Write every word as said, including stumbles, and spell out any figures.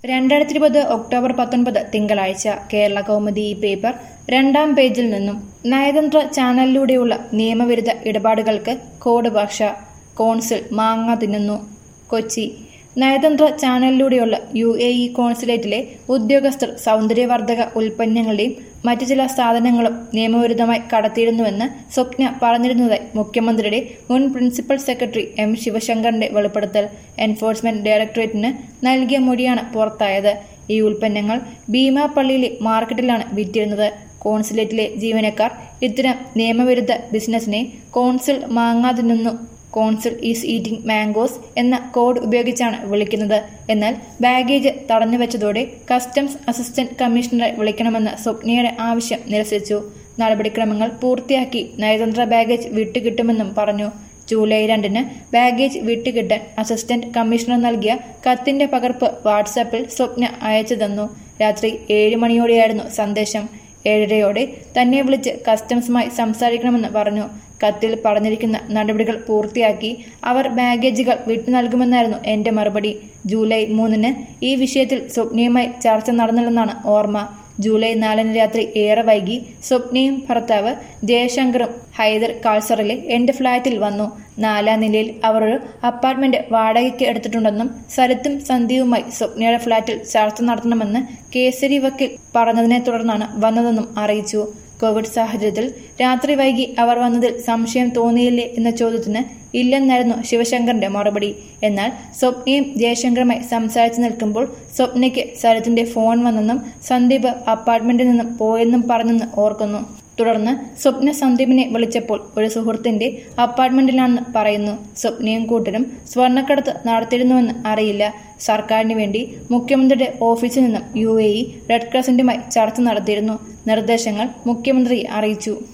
രണ്ടായിരത്തി ഇരുപത് ഒക്ടോബർ പത്തൊൻപത് തിങ്കളാഴ്ച കേരള കൗമുദി ഈ പേപ്പർ രണ്ടാം പേജിൽ നിന്നും നയതന്ത്ര ചാനലിലൂടെയുള്ള നിയമവിരുദ്ധ ഇടപാടുകൾക്ക് കോഡ് ഭാഷ കോൺസുൽ മാങ്ങ തിന്നുന്നു. കൊച്ചി നയതന്ത്ര ചാനലിലൂടെയുള്ള യു എ ഇ കോൺസുലേറ്റിലെ ഉദ്യോഗസ്ഥർ സൗന്ദര്യവർദ്ധക ഉൽപ്പന്നങ്ങളുടെയും മറ്റു ചില സാധനങ്ങളും നിയമവിരുദ്ധമായി കടത്തിയിരുന്നുവെന്ന് സ്വപ്ന പറഞ്ഞിരുന്നതായി മുഖ്യമന്ത്രിയുടെ മുൻ പ്രിൻസിപ്പൽ സെക്രട്ടറി എം ശിവശങ്കറിന്റെ വെളിപ്പെടുത്തൽ എൻഫോഴ്സ്മെന്റ് ഡയറക്ടറേറ്റിന് നൽകിയ മൊഴിയാണ് പുറത്തായത്. ഈ ഉൽപ്പന്നങ്ങൾ ഭീമാപള്ളിയിലെ മാർക്കറ്റിലാണ് വിറ്റിരുന്നത്. കോൺസുലേറ്റിലെ ജീവനക്കാർ ഇത്തരം നിയമവിരുദ്ധ ബിസിനസിനെ കോൺസുൽ മാങ്ങാ തിന്നുന്നു, കോൺസുൽ ഈസ് ഈറ്റിംഗ് മാംഗോസ് എന്ന കോഡ് ഉപയോഗിച്ചാണ് വിളിക്കുന്നത്. എന്നാൽ ബാഗേജ് തടഞ്ഞുവെച്ചതോടെ കസ്റ്റംസ് അസിസ്റ്റന്റ് കമ്മീഷണറെ വിളിക്കണമെന്ന സ്വപ്നയുടെ ആവശ്യം നിരസിച്ചു. നടപടിക്രമങ്ങൾ പൂർത്തിയാക്കി നയതന്ത്ര ബാഗേജ് വിട്ടുകിട്ടുമെന്നും പറഞ്ഞു. ജൂലൈ രണ്ടിന് ബാഗേജ് വിട്ടുകിട്ടാൻ അസിസ്റ്റന്റ് കമ്മീഷണർ നൽകിയ കത്തിന്റെ പകർപ്പ് വാട്സാപ്പിൽ സ്വപ്ന അയച്ചു തന്നു. രാത്രി ഏഴ് മണിയോടെയായിരുന്നു സന്ദേശം. ഏഴരയോടെ തന്നെ വിളിച്ച് കസ്റ്റംസുമായി സംസാരിക്കണമെന്ന് പറഞ്ഞു. കത്തിൽ പറഞ്ഞിരിക്കുന്ന നടപടികൾ പൂർത്തിയാക്കി അവർ ബാഗേജുകൾ വിട്ടു നൽകുമെന്നായിരുന്നു എന്റെ മറുപടി. ജൂലൈ മൂന്നിന് ഈ വിഷയത്തിൽ സ്വപ്നയുമായി ചർച്ച നടന്നില്ലെന്നാണ് ഓർമ്മ. ജൂലൈ നാലിന് രാത്രി ഏറെ വൈകി സ്വപ്നയും ഭർത്താവ് ജയശങ്കറും ഹൈദർ കാൾസറിലെ എന്റെ ഫ്ളാറ്റിൽ വന്നു. നാലാം നിലയിൽ അവർ ഒരു അപ്പാർട്ട്മെന്റ് വാടകയ്ക്ക് എടുത്തിട്ടുണ്ടെന്നും സരിത്തും സന്ധ്യയുമായി സ്വപ്നയുടെ ഫ്ളാറ്റിൽ ചർച്ച നടത്തണമെന്ന് കേസരി വക്കീൽ പറഞ്ഞതിനെ തുടർന്നാണ് വന്നതെന്നും അറിയിച്ചു. കോവിഡ് സാഹചര്യത്തിൽ രാത്രി വൈകി അവർ വന്നതിൽ സംശയം തോന്നിയില്ലേ എന്ന ചോദ്യത്തിന് ഇല്ലെന്നായിരുന്നു ശിവശങ്കറിന്റെ മറുപടി. എന്നാൽ സ്വപ്നയും ജയശങ്കറുമായി സംസാരിച്ചു നിൽക്കുമ്പോൾ സ്വപ്നയ്ക്ക് സരിത്തിന്റെ ഫോൺ വന്നെന്നും സന്ദീപ് അപ്പാർട്ട്മെന്റിൽ നിന്നും പോയെന്നും പറഞ്ഞെന്ന് ഓർക്കുന്നു. തുടർന്ന് സ്വപ്ന സന്ദീപിനെ വിളിച്ചപ്പോൾ ഒരു സുഹൃത്തിന്റെ അപ്പാർട്ട്മെന്റിലാണെന്ന് പറയുന്നു. സ്വപ്നയും കൂട്ടരും സ്വർണ്ണക്കടത്ത് നടത്തിയിരുന്നുവെന്ന് അറിയില്ല. സർക്കാരിന് വേണ്ടി മുഖ്യമന്ത്രിയുടെ ഓഫീസിൽ നിന്നും യു എ ഇ റെഡ് ക്രസന്റുമായി ചർച്ച നടത്തിയിരുന്നു. നിർദ്ദേശങ്ങൾ മുഖ്യമന്ത്രി അറിയിച്ചു.